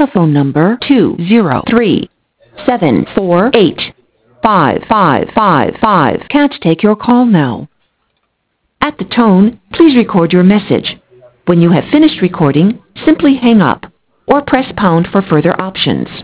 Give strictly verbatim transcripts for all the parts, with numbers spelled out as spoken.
telephone number two zero three, seven four eight, five five five five. Can't take your call now. At the tone, please record your message. When you have finished recording, simply hang up or press pound for further options.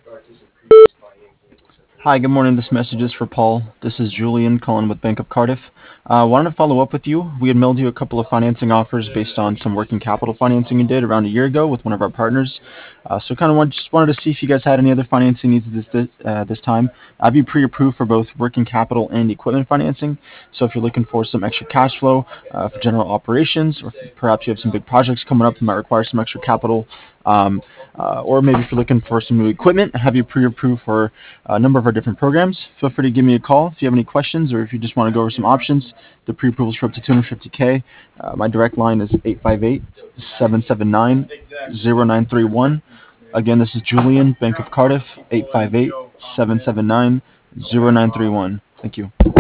Hi, good morning. This message is for Paul. This is Julian calling with Bank of Cardiff. I uh, wanted to follow up with you. We had mailed you a couple of financing offers based on some working capital financing you did around a year ago with one of our partners. Uh, so kind of want, just wanted to see if you guys had any other financing needs this this, uh, this time. I'd be pre-approved for both working capital and equipment financing. So if you're looking for some extra cash flow uh, for general operations, or perhaps you have some big projects coming up that might require some extra capital, um, uh, or maybe if you're looking for some new equipment, have you pre-approved for a number of our different programs. Feel free to give me a call if you have any questions or if you just want to go over some options. The pre-approvals for up to two hundred fifty K. Uh, my direct line is eight five eight, seven seven nine, zero nine three one. Again, this is Julian, Bank of Cardiff, eight five eight, seven seven nine, zero nine three one. Thank you.